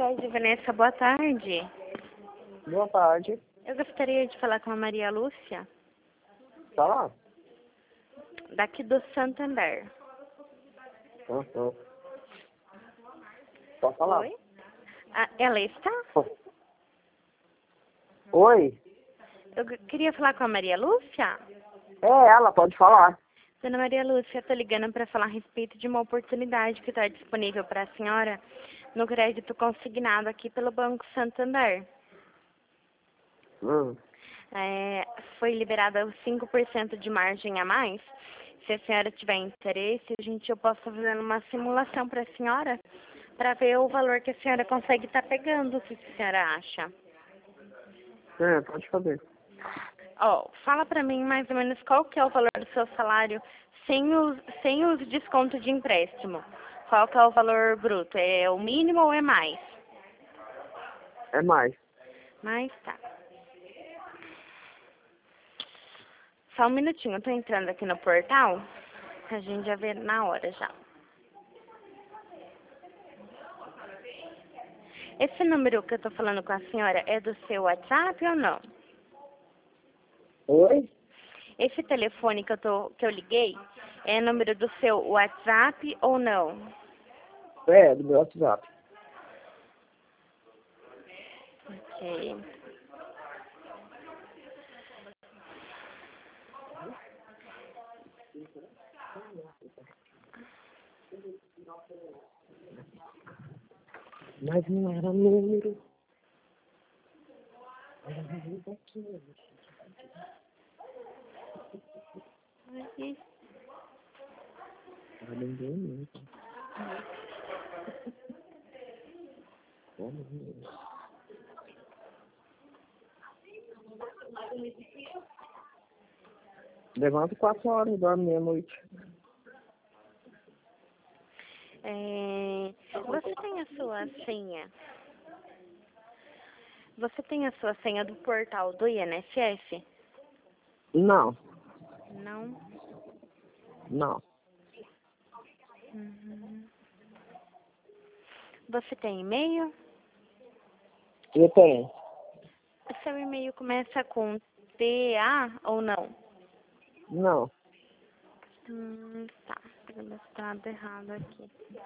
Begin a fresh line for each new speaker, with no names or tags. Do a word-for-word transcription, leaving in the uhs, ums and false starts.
Cred, Vanessa, boa tarde.
Boa tarde.
Eu gostaria de falar com a Maria Lúcia,
Tá lá?
daqui do Santander.
Uhum. Pode falar.
Oi? Ah, ela está?
Oi?
Eu g- queria falar com a Maria Lúcia.
É ela, pode falar.
Dona Maria Lúcia, estou ligando para falar a respeito de uma oportunidade que está disponível para a senhora no crédito consignado aqui pelo Banco Santander.
Hum.
É, foi liberada os cinco por cento de margem a mais. Se a senhora tiver interesse, a gente, eu posso fazer uma simulação para a senhora para ver o valor que a senhora consegue estar pegando. O que a senhora acha?
É, pode fazer.
Ó, fala para mim mais ou menos qual que é o valor do seu salário sem os, sem os descontos de empréstimo. Qual que é o valor bruto? É o mínimo ou é mais?
É mais.
Mais, tá. Só um minutinho, eu tô entrando aqui no portal, a gente já vê na hora já. Esse número que eu tô falando com a senhora é do seu WhatsApp ou não?
Oi?
Esse telefone que eu, tô, que eu liguei é número do seu WhatsApp ou não?
É, do meu WhatsApp.
Ok.
Mas não era número. Era número daqui.
Aí.
Era ninguém mesmo. Vamos ver. Levanto quatro horas da meia-noite.
É, você tem a sua senha? Você tem a sua senha do portal do I N S S?
Não,
Não.
não.
Uhum. Você tem e-mail?
Eu tenho.
O seu e-mail começa com T A ou não?
Não.
Hum, tá. Registrado errado aqui.